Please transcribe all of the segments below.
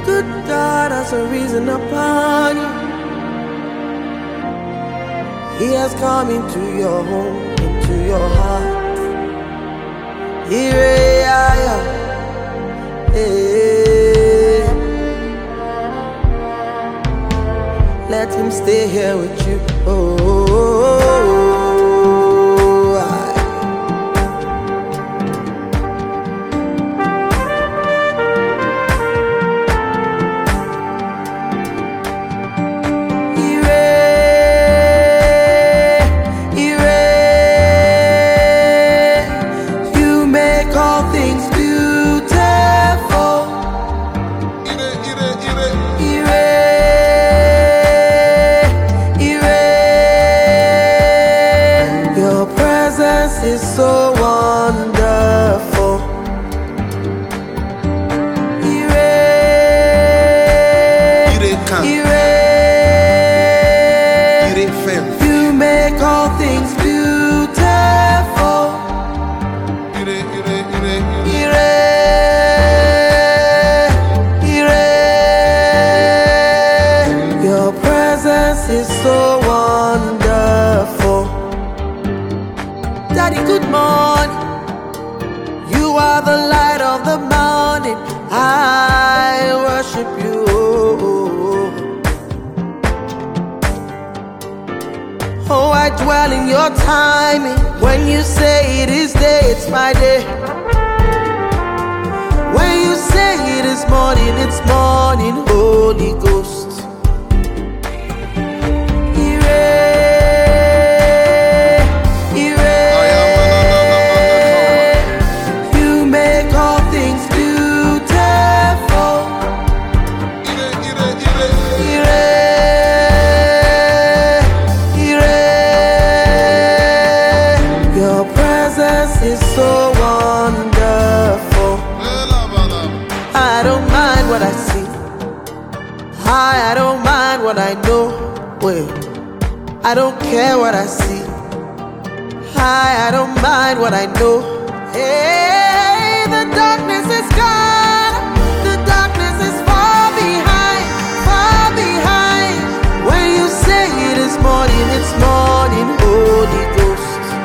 good God has a reason upon you. He has come into your home, into your heart. Let him stay here with you. You make all things beautiful. Your presence is so wonderful. You make all things beautiful. Your presence is so wonderful. Daddy, good morning. You are the light of the morning. I worship you. Oh, I dwell in your timing. When you say it is day, it's my day. When you say it is morning, it's morning. Holy Ghost. Is so wonderful. I don't mind what I see. I don't mind what I know. Well, I don't care what I see. I don't mind what I know. Hey, the darkness is gone. The darkness is far behind, far behind. When you say it is morning, it's morning. Holy Ghost.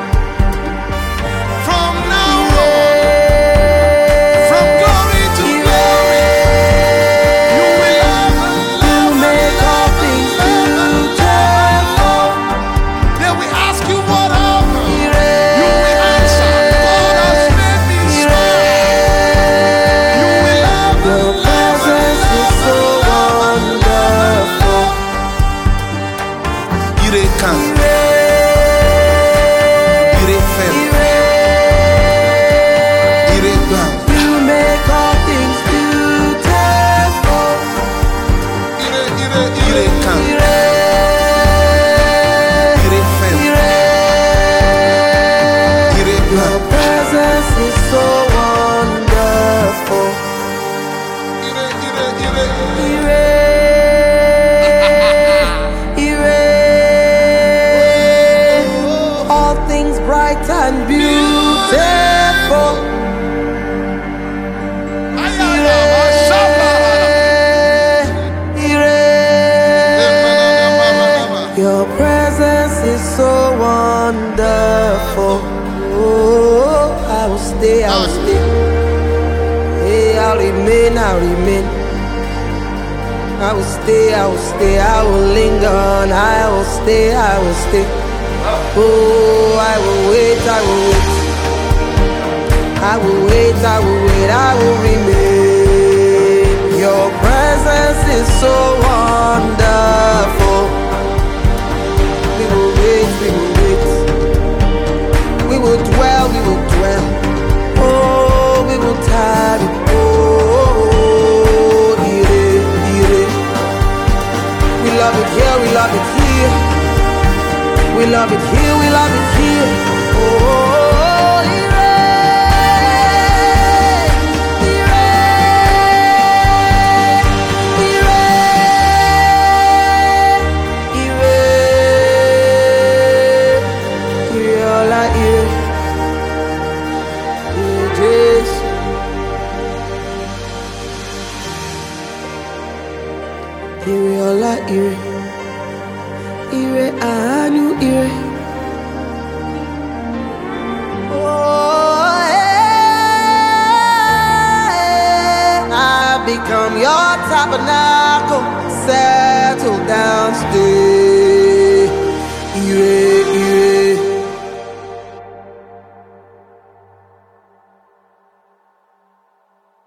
Bright and beautiful. Your presence is so wonderful. Oh, I will stay, I will stay. Hey, I'll remain, I'll remain. I will stay, I will stay, I will linger on. I will stay, I will stay. Oh, I will wait, I will wait. I will wait, I will wait, I will remain. Your presence is so wonderful. We will wait, we will wait. We will dwell, we will dwell. Oh, we will tarry. Oh, ire, ire. We love it here, we love it here. We love it here, we love it here. Oh, ire, ire, ire, ire, ire, all I hear. Ire, Jesus. ire ọlá ire, ire àánú ire. Oh, I become your tabernacle, settle down, stay.